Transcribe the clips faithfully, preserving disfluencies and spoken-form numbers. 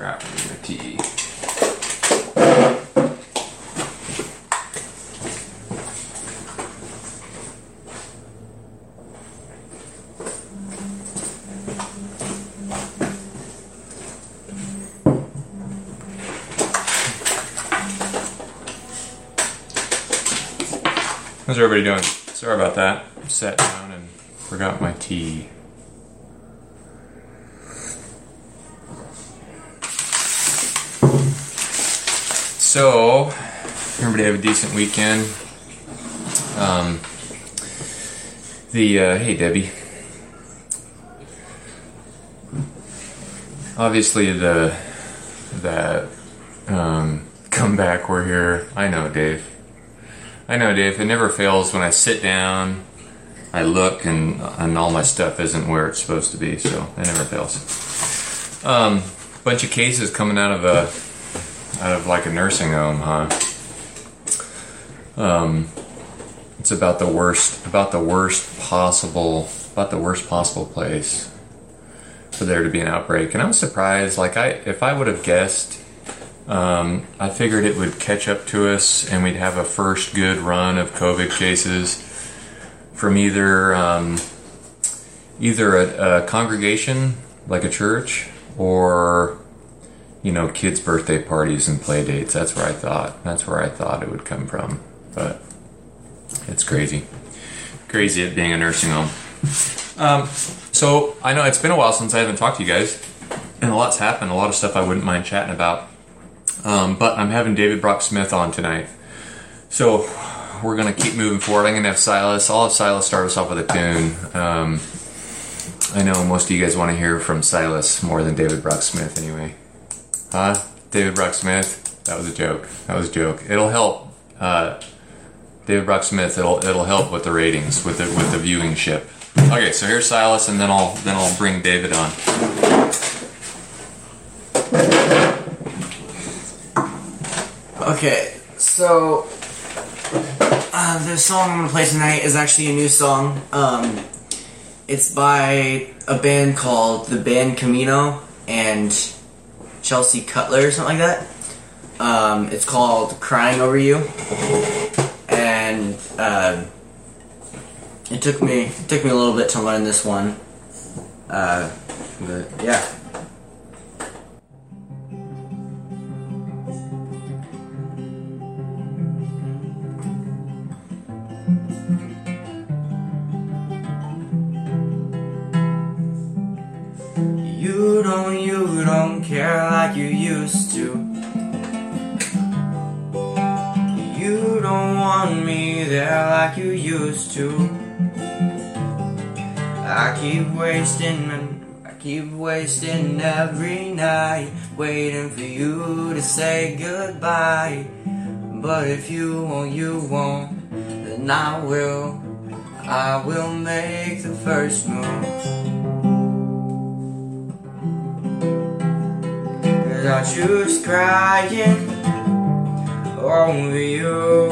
crap, I need my tea. How's everybody doing? Sorry about that. I sat down and forgot my tea. So, everybody have a decent weekend. Um, the, uh, hey Debbie. Obviously the, that, um, comeback we're here. I know, Dave. I know, Dave. It never fails when I sit down, I look, and, and all my stuff isn't where it's supposed to be, so it never fails. Um, bunch of cases coming out of a, out of like a nursing home, huh? Um, it's about the worst, about the worst possible, about the worst possible place for there to be an outbreak. And I'm surprised, like I, if I would have guessed, um, I figured it would catch up to us and we'd have a first good run of COVID cases from either, um, either a, a congregation, like a church, or, you know, kids' birthday parties and play dates. That's where I thought, that's where I thought it would come from. But it's crazy. Crazy it being a nursing home. Um, so I know it's been a while since I haven't talked to you guys, and a lot's happened, a lot of stuff I wouldn't mind chatting about. Um, but I'm having David Brock Smith on tonight. So we're going to keep moving forward. I'm going to have Silas. I'll have Silas start us off with a tune. Um, I know most of you guys want to hear from Silas more than David Brock Smith anyway. Huh? David Brock Smith? That was a joke. That was a joke. It'll help. Uh, David Brock Smith, it'll it'll help with the ratings, with the with the viewing ship. Okay, so here's Silas, and then I'll then I'll bring David on. Okay, so uh, the song I'm gonna play tonight is actually a new song. Um, it's by a band called the band Camino and Chelsea Cutler or something like that. Um, it's called "Crying Over You," and uh, it took me it took me a little bit to learn this one. Uh, but yeah. You don't, you don't care like you used to. You don't want me there like you used to. I keep wasting, I keep wasting every night, waiting for you to say goodbye. But if you won't, you won't, then I will, I will make the first move. I choose crying over you.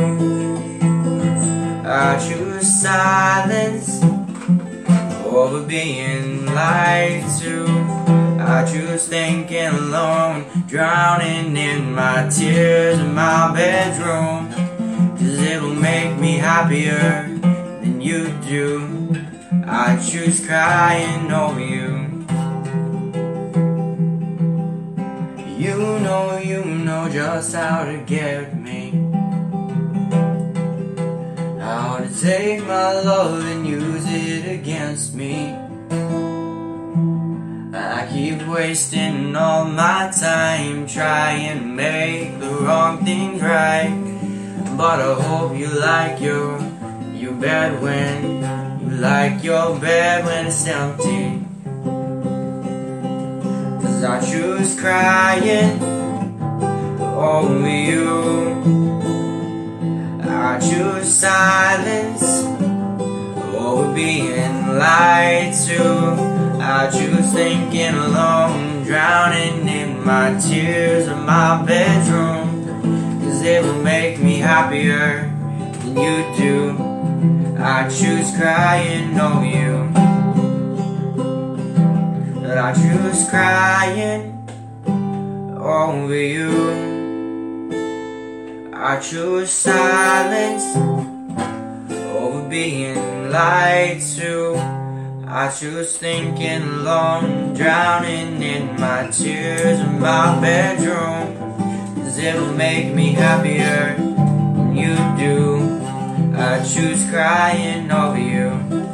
I choose silence over being lied to. I choose thinking alone, drowning in my tears in my bedroom. Cause it'll make me happier than you do. I choose crying over you. You know, you know just how to get me, how to take my love and use it against me. I keep wasting all my time trying to make the wrong things right. But I hope you like your, your bed when, you like your bed when it's empty. I choose crying over you. I choose silence over being lied to. I choose thinking alone, drowning in my tears in my bedroom. Cause it will make me happier than you do. I choose crying over you. I choose crying over you. I choose silence over being lied to. I choose thinking alone, drowning in my tears in my bedroom. 'Cause it'll make me happier when you do. I choose crying over you.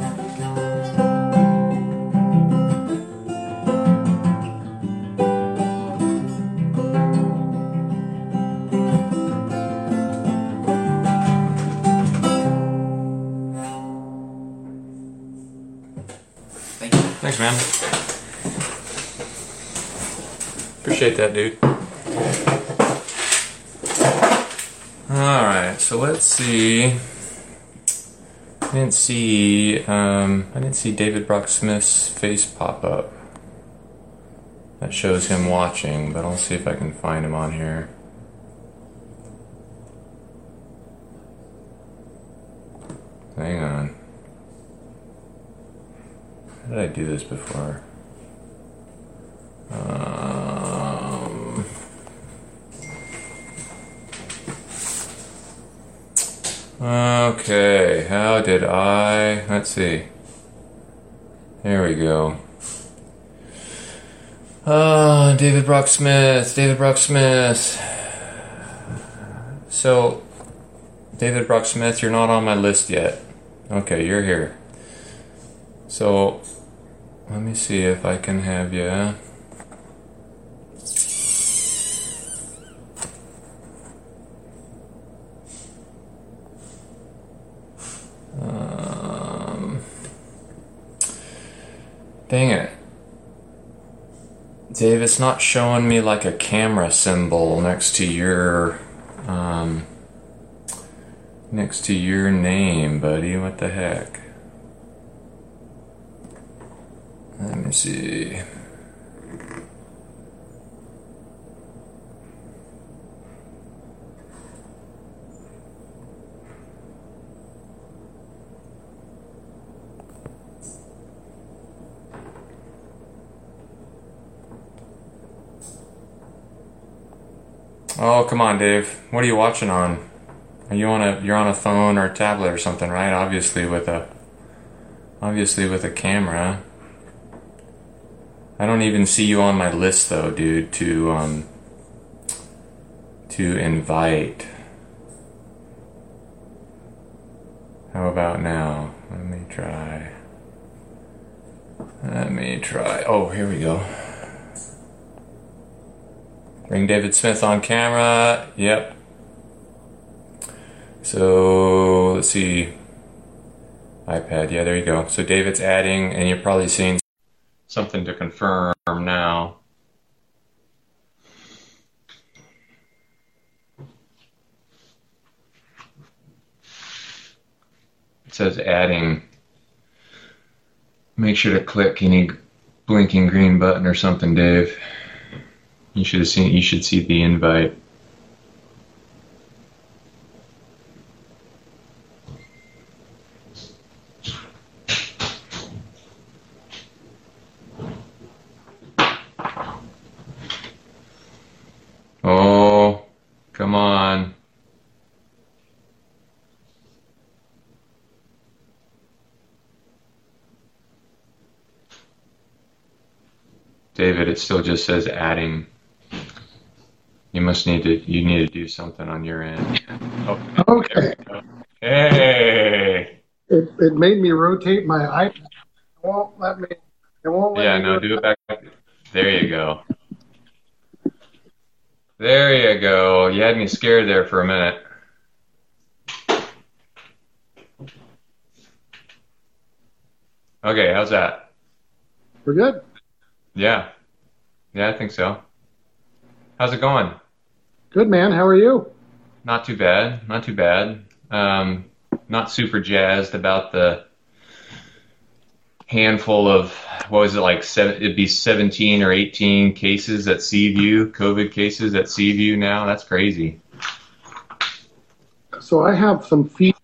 Thank you. Thanks, man. Appreciate that, dude. Alright, so let's see. I didn't see um, I didn't see David Brock Smith's face pop up. That shows him watching, but I'll see if I can find him on here. Hang on. How did I do this before? Um, okay, how did I? Let's see. There we go. Uh, David Brock Smith, David Brock Smith. So, David Brock Smith, you're not on my list yet. Okay, you're here. So, let me see if I can have you. Um, dang it. Dave, it's not showing me like a camera symbol next to your, um, next to your name, buddy. What the heck? Let me see. Oh, come on, Dave. What are you watching on? Are you on a you're on a phone or a tablet or something, right? Obviously with a obviously with a camera. I don't even see you on my list though, dude, to um to invite. How about now? Let me try. Let me try. Oh, here we go. Bring David Smith on camera. Yep. So let's see. iPad. Yeah, there you go. So David's adding, and you're probably seeing something to confirm now. It says adding. Make sure to click any blinking green button or something, Dave. You should have seen. You should see the invite. Oh, come on. David, it still just says adding. You must need to, you need to do something on your end. Oh, okay. Hey. It, it made me rotate my iPad. It won't let me. It won't let yeah, me. no, do it back. There you go. There you go. You had me scared there for a minute. Okay, how's that? We're good. Yeah. Yeah, I think so. How's it going? Good, man. How are you? Not too bad. Not too bad. Um, not super jazzed about the handful of, what was it, like seven, it'd be seventeen or eighteen cases at Seaview, COVID cases at Seaview now. That's crazy. So I have some feedback.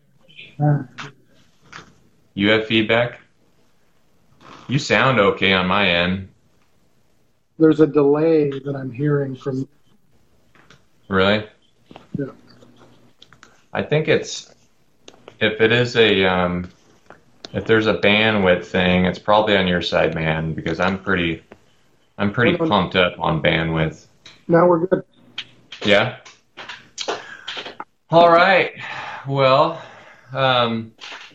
You have feedback? You sound okay on my end. there's a delay that I'm hearing from. Really? Yeah. I think it's if it is a um, if there's a bandwidth thing, it's probably on your side, man, because I'm pretty I'm pretty pumped up on bandwidth. Now we're good. Yeah. All right. Well, um,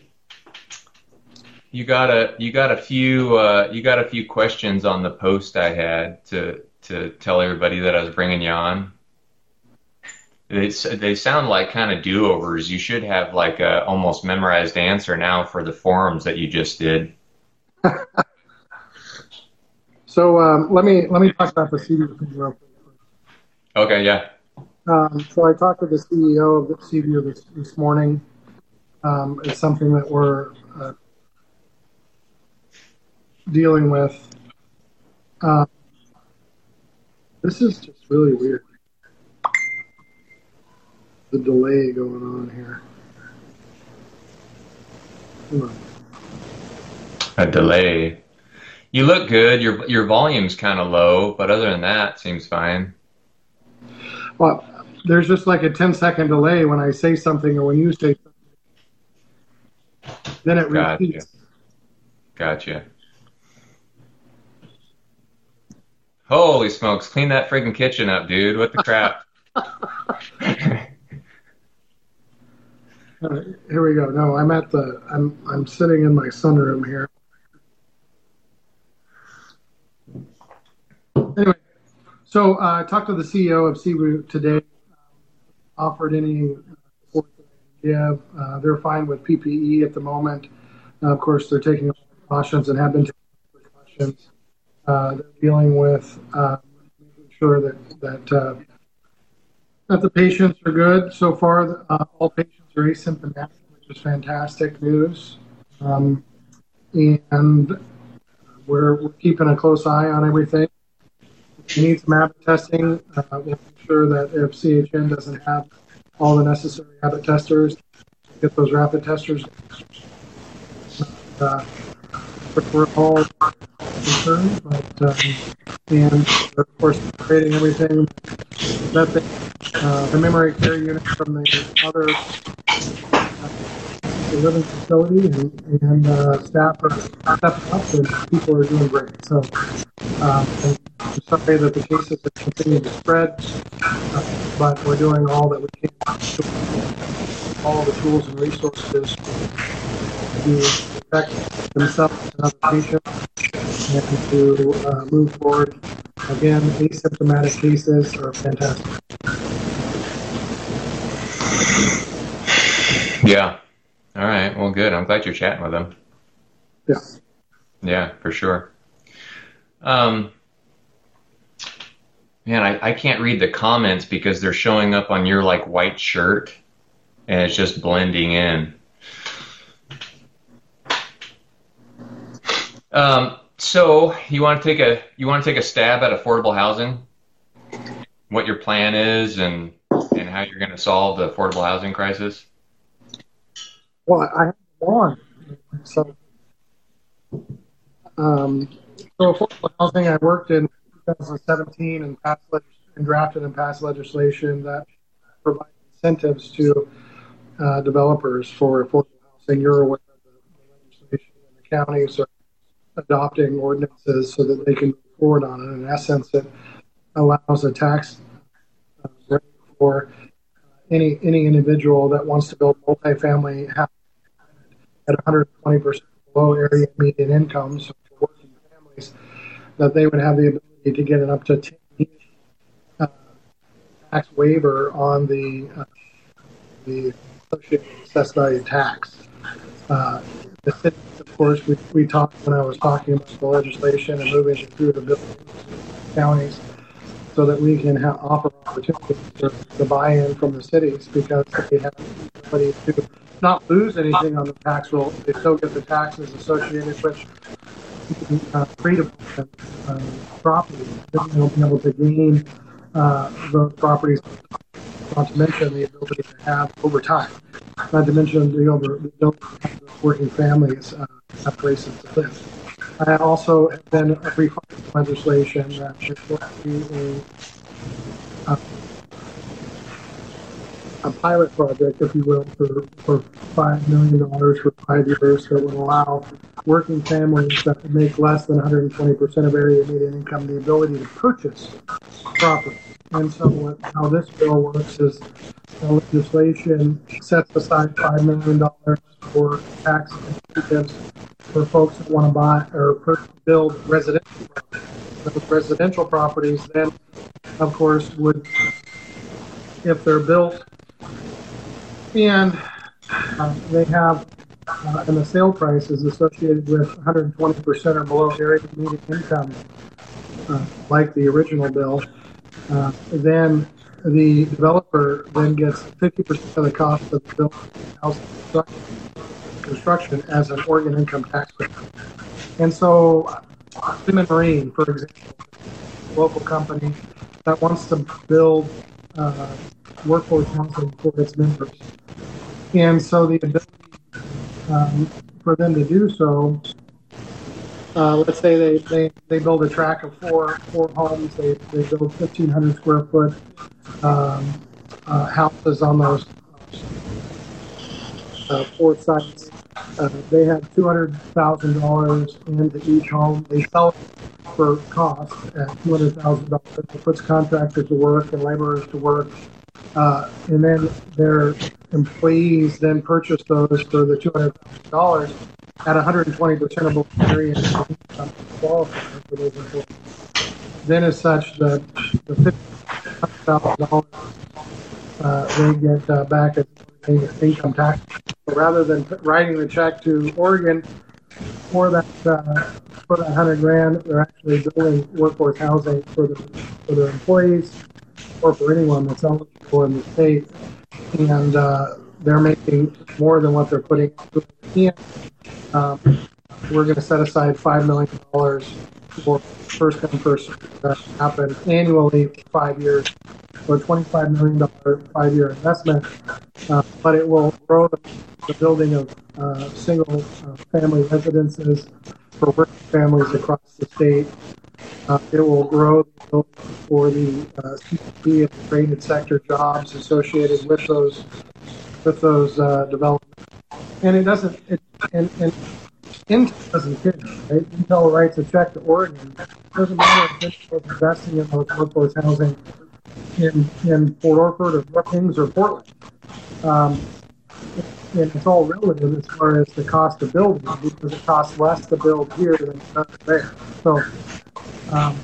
you got a you got a few uh, you got a few questions on the post I had to to tell everybody that I was bringing you on. They they sound like kind of do-overs. You should have like a almost memorized answer now for the forums that you just did. So um, let me let me talk about the C B U thing real quick. Okay. Yeah. Um, so I talked to the C E O of the C B U this, this morning. Um, it's something that we're uh, dealing with. Uh, this is just really weird. The delay going on here. Come on. A delay. You look good. Your your volume's kind of low, but other than that, seems fine. Well, there's just like a ten second delay when I say something or when you say something. Then it repeats. Gotcha. Gotcha. Holy smokes! Clean that friggin' kitchen up, dude. What the crap? Uh, here we go. No, I'm at the. I'm I'm sitting in my sunroom here. Anyway, so uh, I talked to the C E O of C B U today. Um, offered any support that I can give. Uh, they're fine with P P E at the moment. Uh, of course, they're taking precautions and have been taking precautions. Uh, they're dealing with uh, making sure that that uh, that the patients are good so far. Uh, all patients are asymptomatic, which is fantastic news. Um, and we're, we're keeping a close eye on everything. We need some Abbott testing. Uh, we'll make sure that if C H N doesn't have all the necessary Abbott testers, get those rapid testers. Uh, we're all concerned, but um, and of course creating everything that they, uh, the memory care unit from the other uh, the living facility and, and uh, staff are stepping up and people are doing great. So um, I'm sorry that the cases have continued to spread, uh, but we're doing all that we can to all the tools and resources to protect themselves and other patients and to uh, move forward. Again, asymptomatic cases are fantastic. Yeah. All right. Well, good. I'm glad you're chatting with them. Yeah. Yeah, for sure. Um, man, I, I can't read the comments because they're showing up on your like white shirt and it's just blending in. Um, so you want to take a you want to take a stab at affordable housing? What your plan is and and how you're going to solve the affordable housing crisis? Well, I have one. So, um, so affordable housing, I worked in twenty seventeen and passed and drafted and passed legislation that provides incentives to uh, developers for affordable housing. You're aware of the, the legislation, and the counties are adopting ordinances so that they can move forward on it. In essence, it allows a tax uh, rate for uh, any any individual that wants to build multifamily housing at one hundred twenty percent below area median income, so for working families, that they would have the ability to get an up to ten year uh, tax waiver on the uh, the associated assessed value tax. Uh, the city, of course, we, we talked when I was talking about the legislation and moving it through the buildings, counties, so that we can have, offer opportunities for the buy-in from the cities because they have the ability to not lose anything on the tax roll. They still get the taxes associated with uh, freedom uh, property. They'll be able to gain uh, those properties, not to mention the ability to have over time. Not to mention the ability to have working families uh, have places to live. I also have been refining legislation that is going to be a, a, a pilot project, if you will, for, for five million dollars for five years that would allow working families that make less than one hundred twenty percent of area median income the ability to purchase property. And so what, how this bill works is the legislation sets aside five million dollars for tax incentives for folks that want to buy or per- build residential properties. Those residential properties then, of course, would, if they're built and uh, they have, uh, and the sale price is associated with one hundred twenty percent or below area median income, uh, like the original bill, uh, then the developer then gets fifty percent of the cost of the building house construction as an Oregon income tax credit. And so, uh, Simmon Marine, for example, a local company that wants to build uh, workforce housing for its members. And so the ability um, for them to do so, uh, let's say they, they, they build a tract of four four homes, they, they build fifteen hundred square foot um, uh, houses on those uh, four sites. Uh, they have two hundred thousand dollars into each home. They sell it for cost at two hundred thousand dollars. It puts contractors to work and laborers to work. Uh, and then their employees then purchase those for the two hundred thousand dollars at one hundred twenty percent of the area income qualifier for those employees. Then, as such, the, the fifty thousand dollars uh, they get uh, back as income tax. So rather than writing the check to Oregon for that uh, for that hundred grand, they're actually building workforce housing for the for their employees or for anyone that's eligible in the state, and uh, they're making more than what they're putting in. Um, we're going to set aside five million dollars for first come first served that happen annually for five years. So a twenty-five million dollars five-year investment, uh, but it will grow the, the building of uh, single-family uh, residences for working families across the state. Uh, it will grow the building for the uh, C P P and traded sector jobs associated with those with those uh, developments. And it doesn't. It, and, and Intel doesn't care. Right? Intel writes a check to Oregon. It doesn't matter if Intel is investing in those workforce housing in in Port Orford or Brookings or Portland. Um, and it's all relative as far as the cost of building, because it costs less to build here than it does there. So um,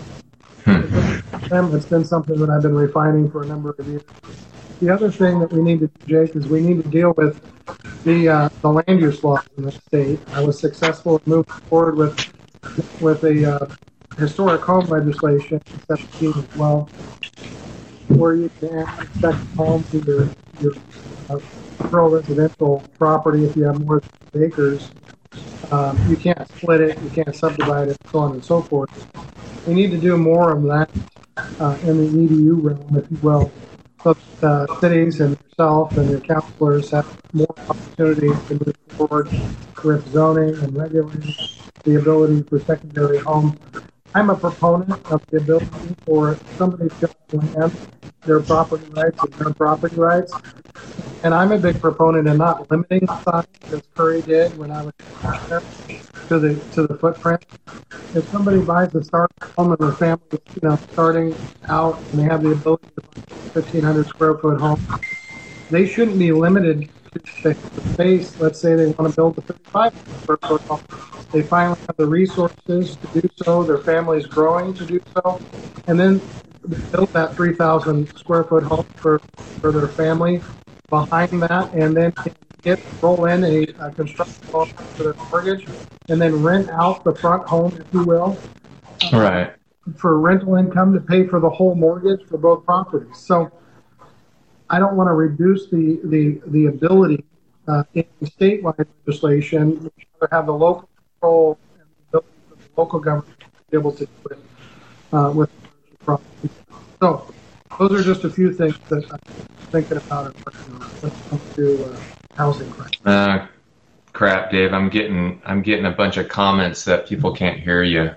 it's been something that I've been refining for a number of years. The other thing that we need to do, Jake, is we need to deal with the uh, the land use laws in the state. I was successful in moving forward with with a uh, historic home legislation in seventeen as well, where you can expect home to your your uh, rural residential property if you have more than eight acres. Um, you can't split it, you can't subdivide it, so on and so forth. We need to do more of that uh, in the E D U realm, if you will. So uh, cities and yourself and your counselors have more opportunities to move forward with zoning and regulating the ability for secondary homes. I'm a proponent of the ability for somebody to land their property rights and their property rights. And I'm a big proponent in not limiting the size, as Curry did when I was there, to the to the footprint. If somebody buys a start home and their family, you know, starting out and they have the ability to buy a fifteen hundred square foot home, they shouldn't be limited to space. Let's say they want to build a thirty-five square foot home. They finally have the resources to do so. Their family is growing to do so, and then they build that three thousand square foot home for for their family behind that, and then get roll in a, a construction loan for their mortgage, and then rent out the front home, if you will, right, for rental income to pay for the whole mortgage for both properties. So I don't want to reduce the the the ability uh, in statewide legislation to have the local control and the ability for the local government to be able to do it uh, with properties. So those are just a few things that I'm thinking about and working on when it comes to uh, housing crisis. Uh, Crap, Dave. I'm getting I'm getting a bunch of comments that people can't hear you.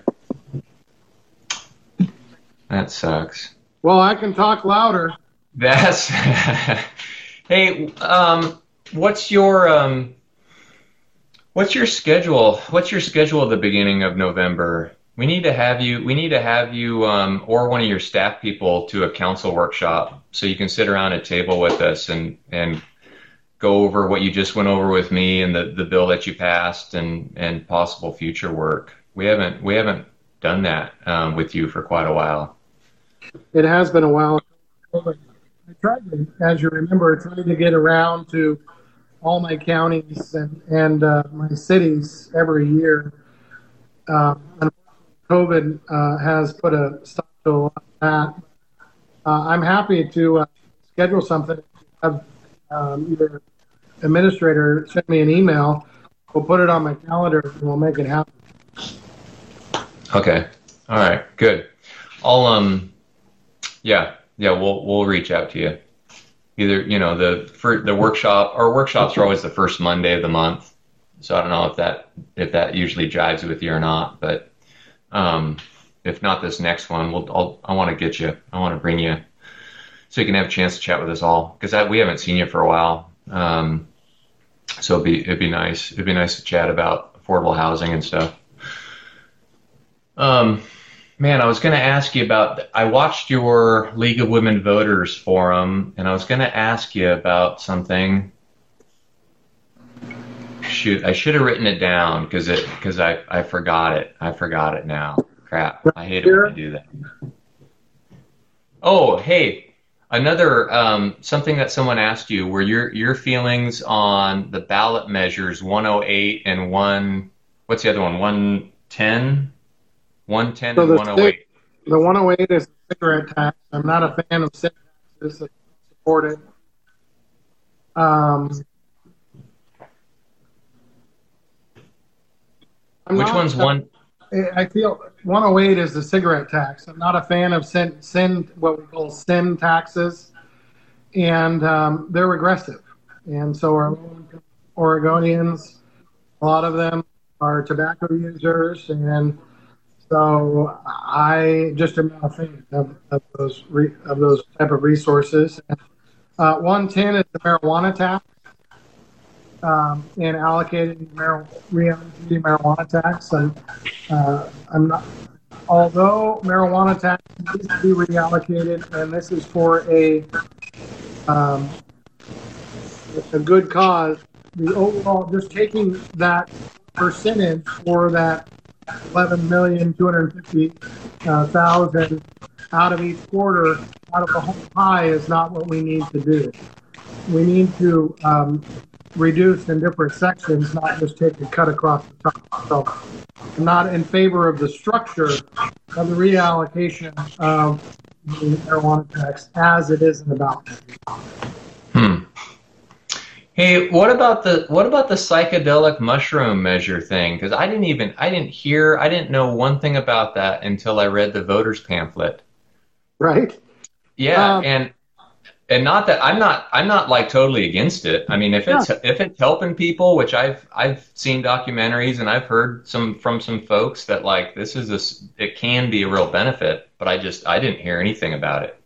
That sucks. Well, I can talk louder. That's hey. Um, what's your um, what's your schedule? What's your schedule at the beginning of November? We need to have you. We need to have you um, or one of your staff people to a council workshop so you can sit around a table with us and and go over what you just went over with me and the, the bill that you passed and, and possible future work. We haven't we haven't done that um, with you for quite a while. It has been a while. I tried to, as you remember, tried to get around to all my counties and, and uh, my cities every year. Uh, COVID uh, has put a stop to a lot of that. Uh, I'm happy to uh, schedule something. Have um, either administrator send me an email. We'll put it on my calendar and we'll make it happen. Okay. All right. Good. I'll um. Yeah. Yeah. We'll we'll reach out to you. Either you know the for the workshop. Our workshops are always the first Monday of the month. So I don't know if that if that usually jives with you or not, but um, if not this next one, we'll I'll, I want to get you. I want to bring you so you can have a chance to chat with us all because we haven't seen you for a while. Um, so it'd be it'd be nice. It'd be nice to chat about affordable housing and stuff. Um, man, I was going to ask you about. I watched your League of Women Voters forum, and I was going to ask you about something. Shoot, I should have written it down because it because I I forgot it. I forgot it now. Crap! I hate it when I do that. Oh, hey. Another um, something that someone asked you were your your feelings on the ballot measures one oh eight and one. What's the other one? one ten, one ten So and the, one oh eight. The one oh eight is a cigarette tax. I'm not a fan of cigarette taxes. I support it. Um, I'm Which not, one's one? I feel one oh eight is the cigarette tax. I'm not a fan of sin, sin what we call sin taxes, and um, they're regressive. And so our Oregonians, a lot of them are tobacco users, and so I just am not a fan of, of those re, of those type of resources. Uh, one ten is the marijuana tax. Um, and allocating mar- reallocating marijuana tax. And uh, I'm not, although marijuana tax needs to be reallocated, and this is for a um, a good cause. The overall, just taking that percentage for that eleven million two hundred fifty thousand out of each quarter, out of the whole pie, is not what we need to do. We need to um, reduced in different sections, not just take a cut across the top. So I'm not in favor of the structure of the reallocation of the marijuana tax as it is in the ballot. Hmm. Hey, what about the what about the psychedelic mushroom measure thing? Because I didn't even I didn't hear I didn't know one thing about that until I read the voters pamphlet. Right. Yeah, um, and. And not that I'm not I'm not like totally against it. I mean, if it's yeah. if it's helping people, which I've I've seen documentaries and I've heard some from some folks that like this is a it can be a real benefit, but I just I didn't hear anything about it.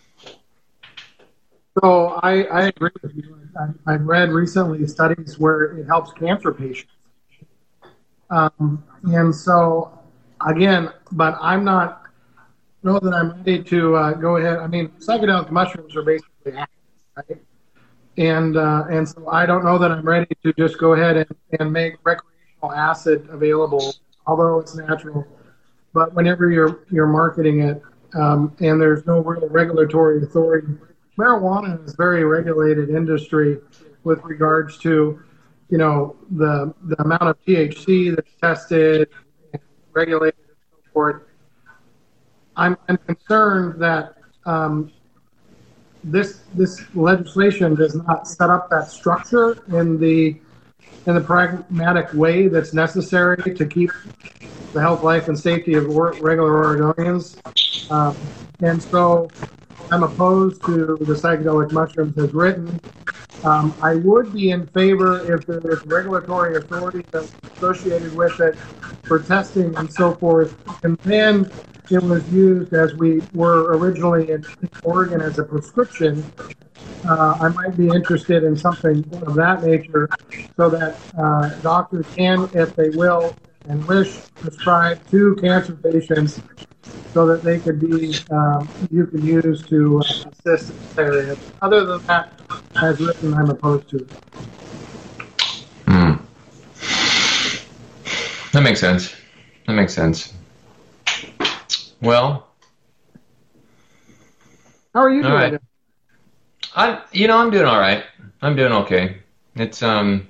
So I, I agree with you. I, I've read recently studies where it helps cancer patients, um, and so again, but I'm not. Know that I'm ready to uh, go ahead. I mean, psychedelic mushrooms are basically active, right? And uh, and so I don't know that I'm ready to just go ahead and, and make recreational acid available, although it's natural. But whenever you're you're marketing it, um, and there's no real regulatory authority, marijuana is a very regulated industry with regards to, you know, the the amount of T H C that's tested, and regulated, and so forth. I'm, I'm concerned that um, this this legislation does not set up that structure in the in the pragmatic way that's necessary to keep the health, life, and safety of regular Oregonians. Um, and so I'm opposed to the psychedelic mushrooms as written. Um, I would be in favor if there is regulatory authority that's associated with it for testing and so forth. And then it was used as we were originally in Oregon as a prescription. Uh, I might be interested in something of that nature so that uh, doctors can, if they will and wish, prescribe to cancer patients so that they could be, um, you could use to uh, assist in this area. Other than that, as written, I'm opposed to it. Hmm. That makes sense. That makes sense. Well, how are you doing? All right. I, you know, I'm doing all right. I'm doing okay. It's um,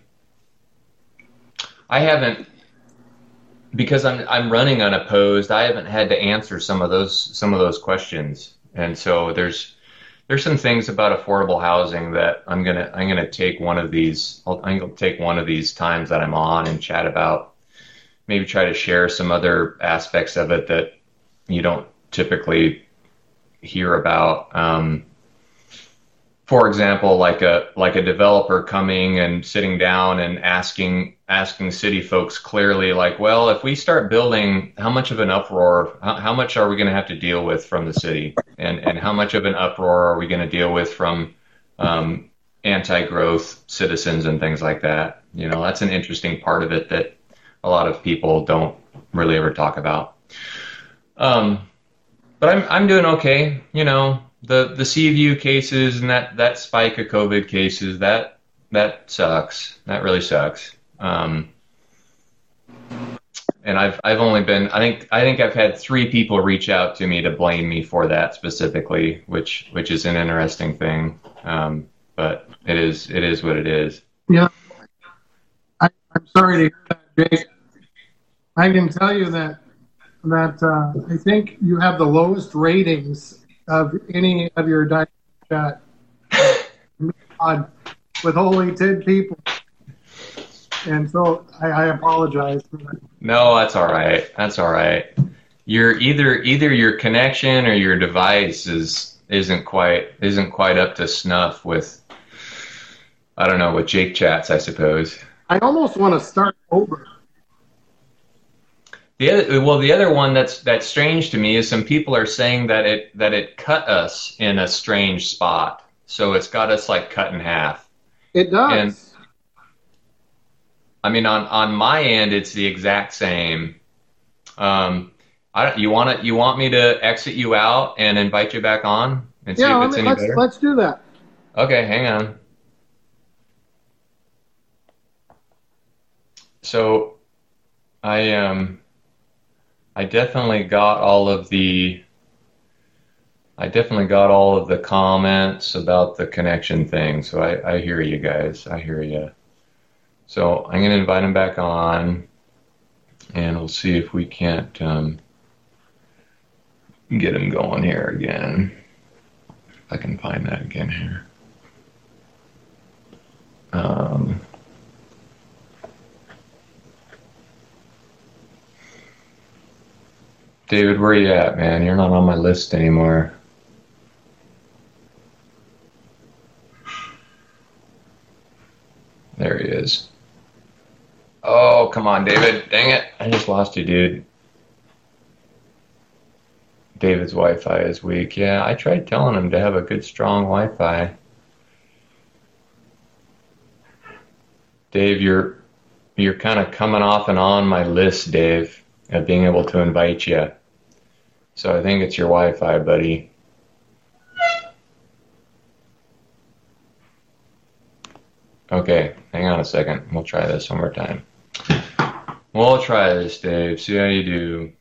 I haven't, because I'm I'm running unopposed. I haven't had to answer some of those some of those questions, and so there's there's some things about affordable housing that I'm gonna I'm gonna take one of these. I'll, I'm gonna take one of these times that I'm on and chat about. Maybe try to share some other aspects of it that you don't typically hear about. Um, for example, like a like a developer coming and sitting down and asking asking city folks clearly, like, well, if we start building, how much of an uproar, how, how much are we going to have to deal with from the city, and and how much of an uproar are we going to deal with from um, anti-growth citizens and things like that? You know, that's an interesting part of it that a lot of people don't really ever talk about. Um, but I'm I'm doing okay, you know. The the Seaview cases and that, that spike of COVID cases, that that sucks. That really sucks. Um, and I've I've only been I think I think I've had three people reach out to me to blame me for that specifically, which which is an interesting thing. Um, but it is it is what it is. Yeah, I, I'm sorry to hear that, Jake. I can tell you that that uh, I think you have the lowest ratings of any of your diet chat with only ten people. And so I, I apologize for that. No, that's all right. That's all right. You're either either your connection or your device is isn't quite isn't quite up to snuff with, I don't know, with Jake chats, I suppose. I almost want to start over. The other, well, the other one that's that's strange to me is some people are saying that it that it cut us in a strange spot, so it's got us like cut in half. It does. And I mean, on, on my end, it's the exact same. Um, I you want to you want me to exit you out and invite you back on and see yeah, if it's me, any let's, better? let's do that. Okay, hang on. So, I um. I definitely got all of the I definitely got all of the comments about the connection thing. So I, I hear you guys. I hear you. So I'm going to invite him back on, and we'll see if we can't um, get him going here again. If I can find that again here. Um, David, where are you at, man? You're not on my list anymore. There he is. Oh, come on, David. Dang it. I just lost you, dude. David's Wi-Fi is weak. Yeah, I tried telling him to have a good, strong Wi-Fi. Dave, you're you're kind of coming off and on my list, Dave, of being able to invite you. So I think it's your Wi-Fi, buddy. Okay, hang on a second. We'll try this one more time. We'll try this, Dave. See how you do.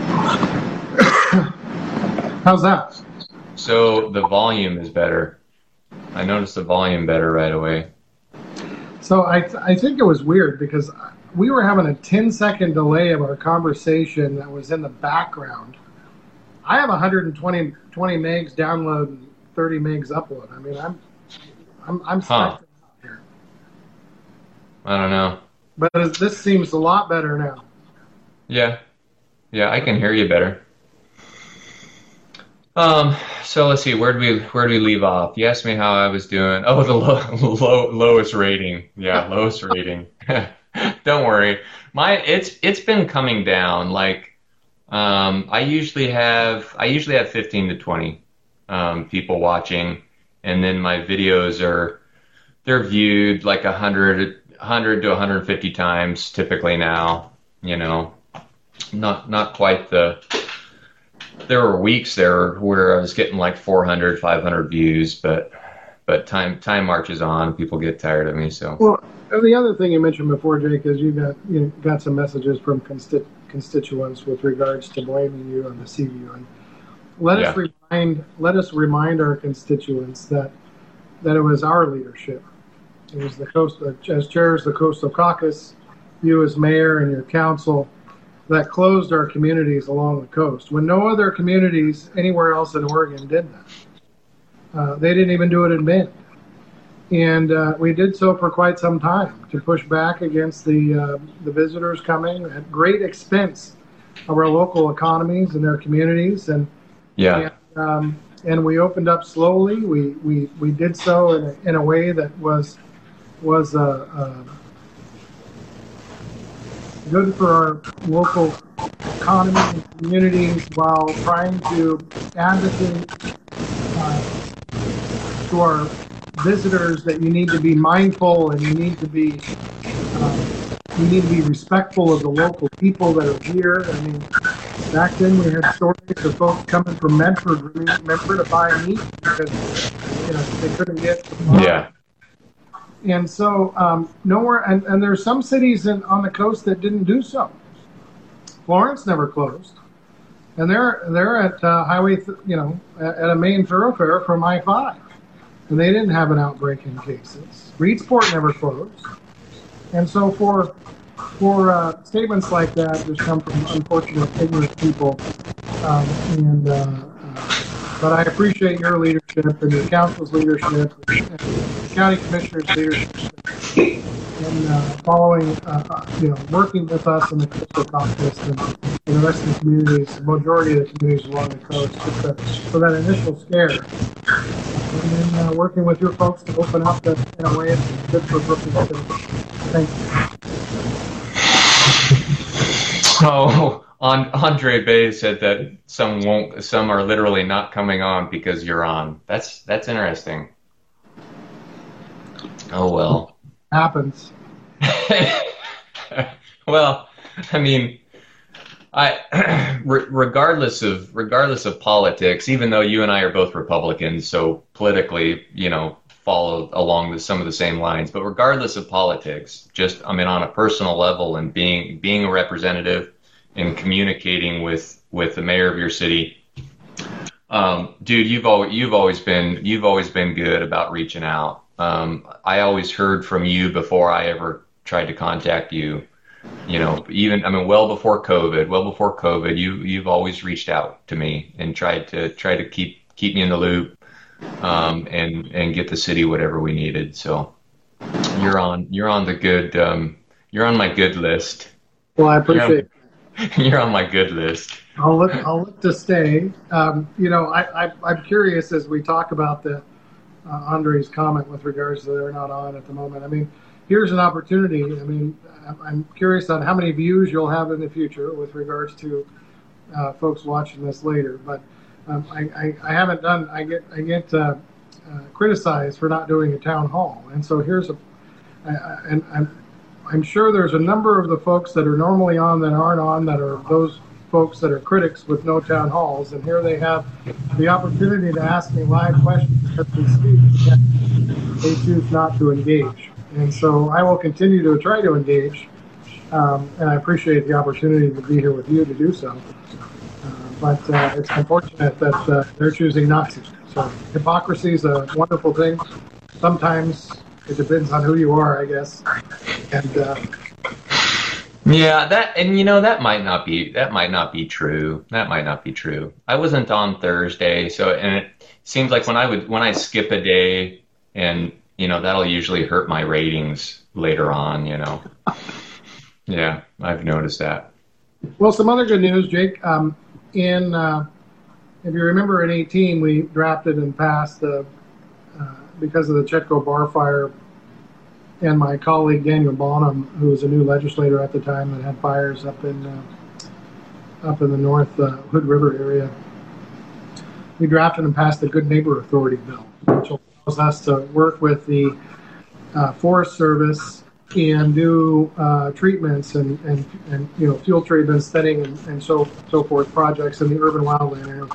How's that? So the volume is better. I noticed the volume better right away. So I, th- I think it was weird because we were having a ten second delay of our conversation that was in the background. I have one hundred twenty, twenty megs download and thirty megs upload. I mean, I'm, I'm, I'm huh. here. I don't know. But this seems a lot better now. Yeah. Yeah, I can hear you better. Um, so let's see, where do we where do we leave off? You asked me how I was doing. Oh, the low, low lowest rating. Yeah, lowest rating. Don't worry. My it's it's been coming down. Like um I usually have I usually have fifteen to twenty um people watching, and then my videos are they're viewed like a hundred hundred to one hundred fifty times typically now, you know. Not not quite the there were weeks there where I was getting like four hundred, five hundred views, but but time time marches on. People get tired of me, so. Well, the other thing you mentioned before, Jake, is you got you got some messages from consti- constituents with regards to blaming you on the C B U. And let Yeah. us remind let us remind our constituents that that it was our leadership. It was the coast as chairs the Coastal Caucus, you as mayor and your council, that closed our communities along the coast when no other communities anywhere else in Oregon did that. Uh, they didn't even do it in Bend. And uh, we did so for quite some time to push back against the uh, the visitors coming at great expense of our local economies and their communities. And Yeah. and, um, and we opened up slowly. We we, we did so in a, in a way that was was uh, uh, good for our local economy and communities while trying to advocate uh, to our visitors that you need to be mindful and you need to be uh, you need to be respectful of the local people that are here. I mean, back then we had stories of folks coming from Medford, Medford to buy meat because you know they couldn't get the farm. Yeah. And so um, nowhere, and, and there's some cities in, on the coast that didn't do so. Florence never closed, and they're they're at uh, highway, th- you know, at, at a main thoroughfare from I five, and they didn't have an outbreak in cases. Reedsport never closed, and so for for uh, statements like that just come from unfortunate, ignorant people, um, and. Uh, uh, But I appreciate your leadership and your council's leadership and the county commissioner's leadership in uh, following, uh, uh, you know, working with us in the Coastal Caucus and, and the rest of the communities, the majority of the communities along the coast, just to, for that initial scare. And then uh, working with your folks to open up the, in a way that's good for Brooklyn City. Thank you. Oh, on, Andre Bay said that some won't, some are literally not coming on because you're on. That's that's interesting. Oh well. Happens. Well, I mean, I re- regardless of regardless of politics, even though you and I are both Republicans, so politically, you know, follow along with some of the same lines. But regardless of politics, just I mean, on a personal level, and being being a representative and communicating with with the mayor of your city, um, dude, you've always you've always been you've always been good about reaching out. Um, I always heard from you before I ever tried to contact you. You know, even I mean, well before COVID, well before COVID, you you've always reached out to me and tried to try to keep keep me in the loop, um, and and get the city whatever we needed. So you're on you're on the good um, you're on my good list. Well, I appreciate it. You're on my good list. I'll look. I'll look to stay. Um, you know, I, I, I'm curious as we talk about the uh, Andre's comment with regards to they're not on at the moment. I mean, here's an opportunity. I mean, I'm, I'm curious on how many views you'll have in the future with regards to uh, folks watching this later. But um, I, I, I haven't done. I get I get uh, uh, criticized for not doing a town hall, and so here's a. I, I, and I'm. I'm sure there's a number of the folks that are normally on that aren't on that are those folks that are critics with no town halls, and here they have the opportunity to ask me live questions as we speak, yet they choose not to engage. And so I will continue to try to engage, um, and I appreciate the opportunity to be here with you to do so. Uh, but uh, it's unfortunate that uh, they're choosing not to. So hypocrisy is a wonderful thing. Sometimes it depends on who you are, I guess. And uh, yeah, that and you know that might not be that might not be true. That might not be true. I wasn't on Thursday, so and it seems like when I would when I skip a day, and you know that'll usually hurt my ratings later on. You know, yeah, I've noticed that. Well, some other good news, Jake. Um, in uh, if you remember in eighteen, we drafted and passed the, uh, because of the Chetco Bar Fire, and my colleague Daniel Bonham, who was a new legislator at the time that had fires up in uh, up in the North uh, Hood River area, we drafted and passed the Good Neighbor Authority bill, which allows us to work with the uh, Forest Service and do uh, treatments and, and, and you know fuel treatments, thinning, and, and so so forth projects in the urban wildland area.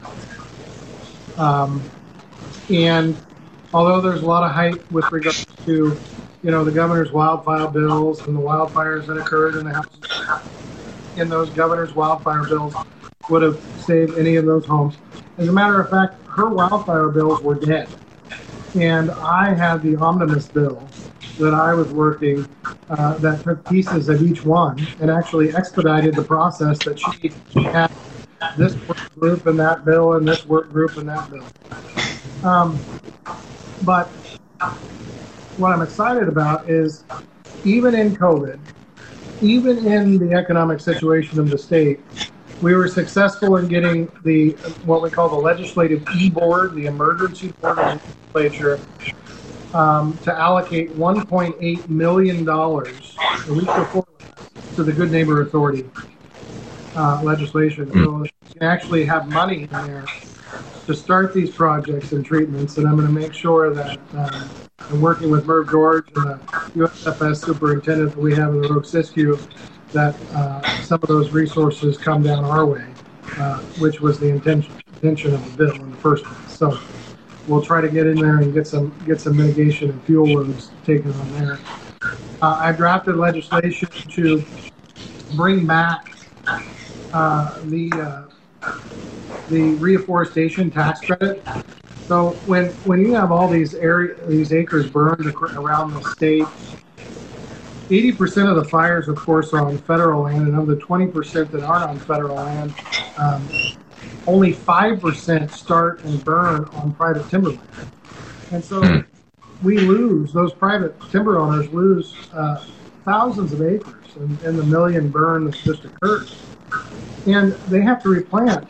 Um, and although there's a lot of hype with regards to you know the governor's wildfire bills and the wildfires that occurred in the House, in those governor's wildfire bills would have saved any of those homes. As a matter of fact, her wildfire bills were dead, and I had the omnibus bill that I was working uh, that took pieces of each one and actually expedited the process that she had this work group and that bill and this work group and that bill. Um, but what I'm excited about is even in COVID, even in the economic situation of the state, we were successful in getting the what we call the legislative e-board, the emergency board of the legislature, Um, to allocate one point eight million dollars a week before to the Good Neighbor Authority uh, legislation. So you can actually have money in there to start these projects and treatments. And I'm going to make sure that uh, I'm working with Merv George and the U S F S superintendent that we have in the Rogue Siskiyou, that uh, some of those resources come down our way, uh, which was the intention, intention of the bill in the first place. So we'll try to get in there and get some get some mitigation and fuel loads taken on there. Uh, I drafted legislation to bring back uh, the uh, the reforestation tax credit. So when when you have all these area these acres burned around the state, eighty percent of the fires, of course, are on federal land, and of the twenty percent that aren't on federal land, um, only five percent start and burn on private timberland. And so we lose, those private timber owners lose uh, thousands of acres in, in the million burn that's just occurred. And they have to replant.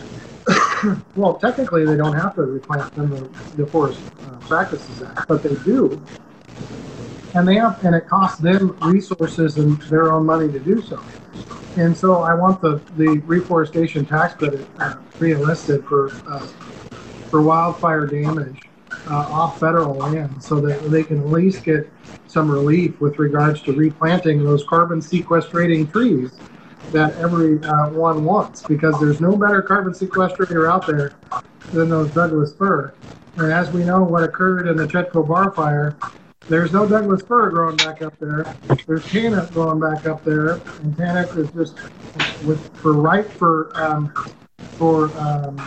Well, technically they don't have to replant in the, the Forest uh, Practices Act, but they do. And they have, and it costs them resources and their own money to do so. And so I want the, the reforestation tax credit uh, re-enlisted for uh, for wildfire damage uh, off federal land, so that they can at least get some relief with regards to replanting those carbon sequestrating trees that everyone uh, wants, because there's no better carbon sequestrator out there than those Douglas fir. And as we know what occurred in the Chetco Bar Fire, there's no Douglas fir growing back up there. There's Tannic growing back up there, and Tannic is just with for ripe for um, for um,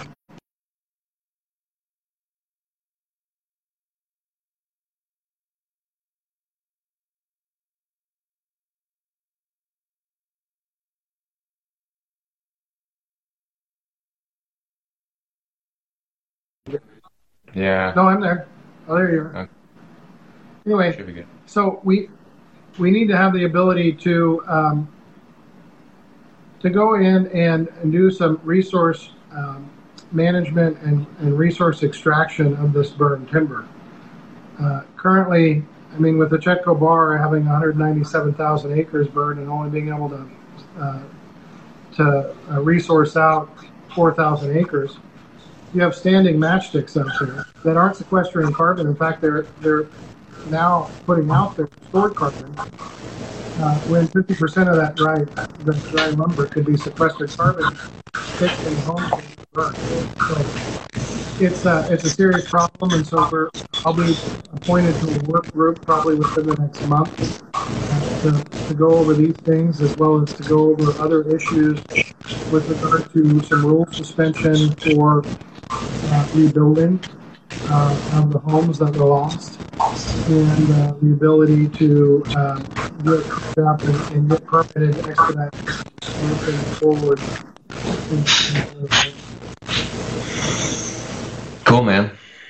Yeah. No, I'm there. Oh, there you are. Okay. Anyway, Should be good. so we we need to have the ability to um, to go in and, and do some resource um, management and, and resource extraction of this burned timber. Uh, currently, I mean, with the Chetco Bar having one hundred ninety-seven thousand acres burned and only being able to uh, to uh, resource out four thousand acres, you have standing matchsticks out there that aren't sequestering carbon. In fact, they're they're now putting out their stored carbon, uh, when fifty percent of that dry the dry lumber could be sequestered carbon fixed in homes and burned. So it's a it's a serious problem, and so we're I'll be appointed to a work group probably within the next month uh, to, to go over these things, as well as to go over other issues with regard to some rule suspension for uh, rebuilding uh, of the homes that were lost, and uh, the ability to uh, get up and, and get permitted expedite moving forward. Cool, man.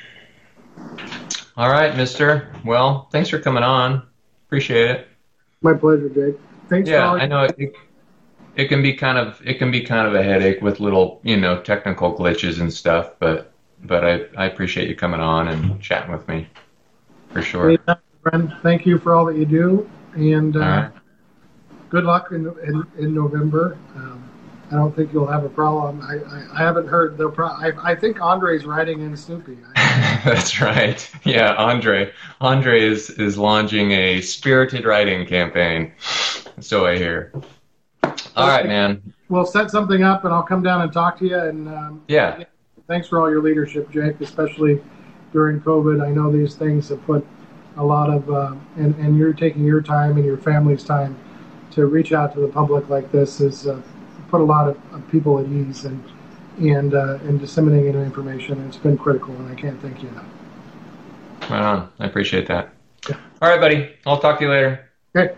All right, mister. Well, thanks for coming on. Appreciate it. My pleasure, Jake. Thanks. Yeah, for all I know. It, it can be kind of it can be kind of a headache with little, you know, technical glitches and stuff. But but I I appreciate you coming on and chatting with me for sure. Anytime, friend. Thank you for all that you do, and uh, All right. good luck in in, in November. Um, I don't think you'll have a problem. I, I, I haven't heard the pro. I, I think Andre's writing in Snoopy. I, That's right. Yeah, Andre. Andre is is launching a spirited writing campaign. So I hear. All right, man. we'll set something up, and I'll come down and talk to you. And um, Yeah. again, thanks for all your leadership, Jake, especially during COVID. I know these things have put a lot of, uh, and and you're taking your time and your family's time to reach out to the public like this is uh, put a lot of, of people at ease and and uh, and disseminating information. It's been critical, and I can't thank you enough. Right on. I appreciate that. Yeah. All right, buddy. I'll talk to you later. Okay.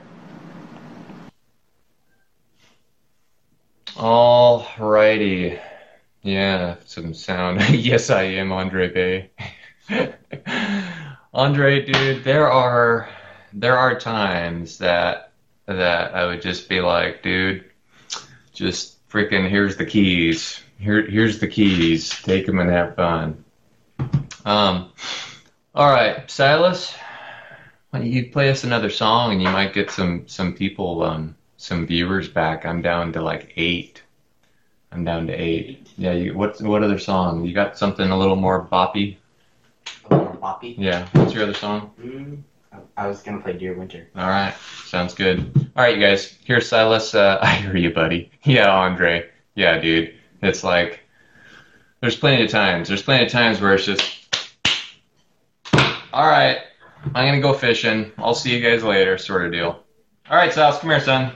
All righty. Yeah, some sound. Yes, I am Andre Bay. Andre, dude, there are there are times that that I would just be like, dude, just freaking here's the keys. Here here's the keys. Take them and have fun. Um, all right, Silas, why don't you play us another song and you might get some some people um some viewers back. I'm down to like eight. I'm down to eight. Yeah, you, what what other song? You got something a little more boppy? A little more boppy. Yeah. What's your other song? Mm, I was gonna play Dear Winter. All right. Sounds good. All right, you guys. Here's Silas. Uh, I hear you, buddy. Yeah, Andre. Yeah, dude. It's like there's plenty of times. There's plenty of times where it's just, all right, I'm gonna go fishing. I'll see you guys later, sort of deal. All right, Silas, come here, son.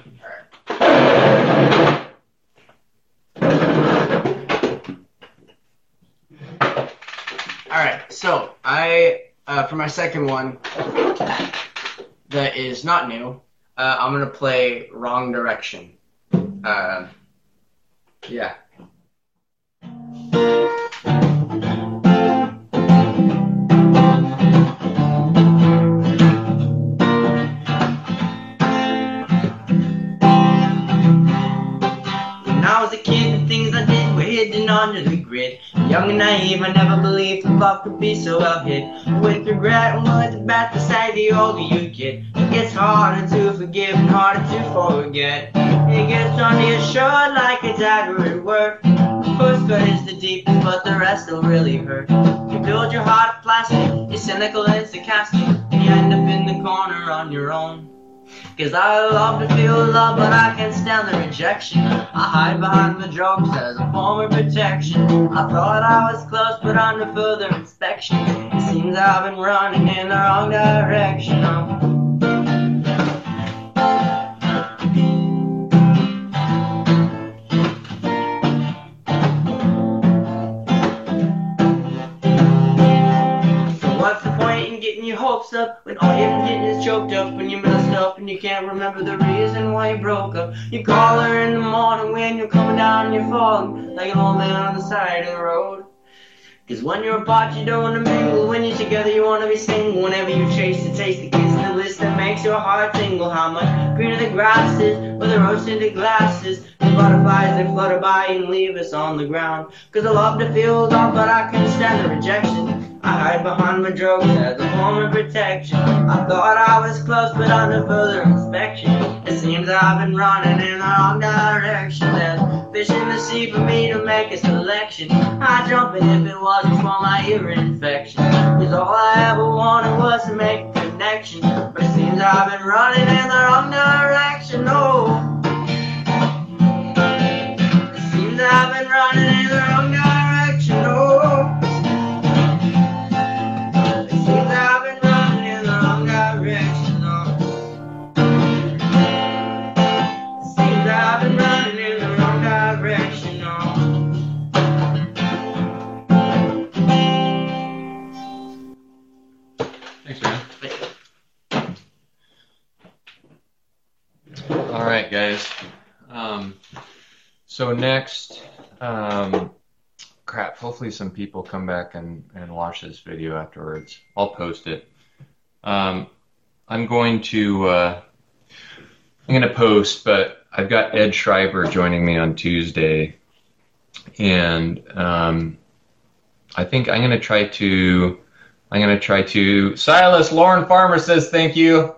All right, so I uh, for my second one that is not new, uh, I'm gonna play Wrong Direction. Uh, yeah. When I was a kid, the things I did were hidden under the grid. Young and naive, I never believed the love could be so well hid. With regret and words about to say, the older you get, it gets harder to forgive and harder to forget. It gets on your shirt like a dagger at work. The first cut is the deepest, but the rest will really hurt. You build your heart of plastic, you're cynical and sarcastic, and you end up in the corner on your own. Cause I love to feel love, but I can't stand the rejection. I hide behind the jokes as a form of protection. I thought I was close, but under further inspection, it seems I've been running in the wrong direction. Oh. Your hopes up when all you're getting is choked up, when you messed up and you can't remember the reason why you broke up. You call her in the morning when you're coming down and you're falling like an old man on the side of the road. Cause when you're apart you don't want to mingle, when you're together you want to be single. Whenever you chase the taste, the kiss and the list that makes your heart tingle. How much greener the grass is with the rose-tinted glasses, the butterflies that flutter by and leave us on the ground. Cause I love to feel love, but I can't stand the rejection. I hide behind my jokes as a form of protection. I thought I was close, but under further inspection, it seems I've been running in the wrong direction. There's fish in the sea for me to make a selection. I'd jump in if it wasn't for my ear infection. Cause all I ever wanted was to make a connection, but it seems I've been running in the wrong direction. Oh, it seems I've been running in the wrong direction. Oh. All right, guys. Um, so next, um, crap, hopefully some people come back and, and watch this video afterwards. I'll post it. Um, I'm going to, uh, I'm going to post, but I've got Ed Schreiber joining me on Tuesday, and um, I think I'm going to try to. I'm going to try to. Silas, Lauren Farmer says thank you.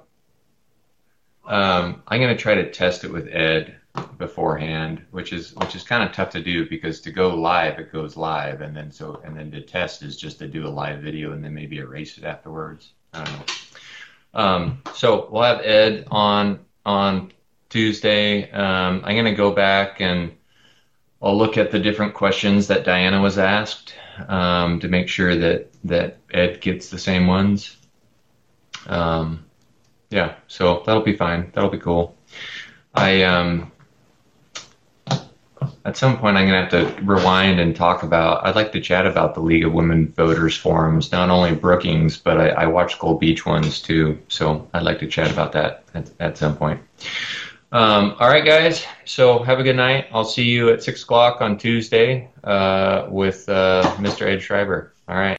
Um, I'm going to try to test it with Ed beforehand, which is which is kind of tough to do because to go live, it goes live, and then so and then to test is just to do a live video and then maybe erase it afterwards. I don't know. Um, so we'll have Ed on on Tuesday. Um, I'm going to go back and I'll look at the different questions that Diana was asked um, to make sure that that Ed gets the same ones. Um, yeah, so that'll be fine. That'll be cool. I um, at some point I'm gonna have to rewind and talk about. I'd like to chat about the League of Women Voters forums, not only Brookings, but I, I watch Gold Beach ones too. So I'd like to chat about that at, at some point. Um, all right, guys. So have a good night. I'll see you at six o'clock on Tuesday uh, with uh, Mister Ed Schreiber. All right.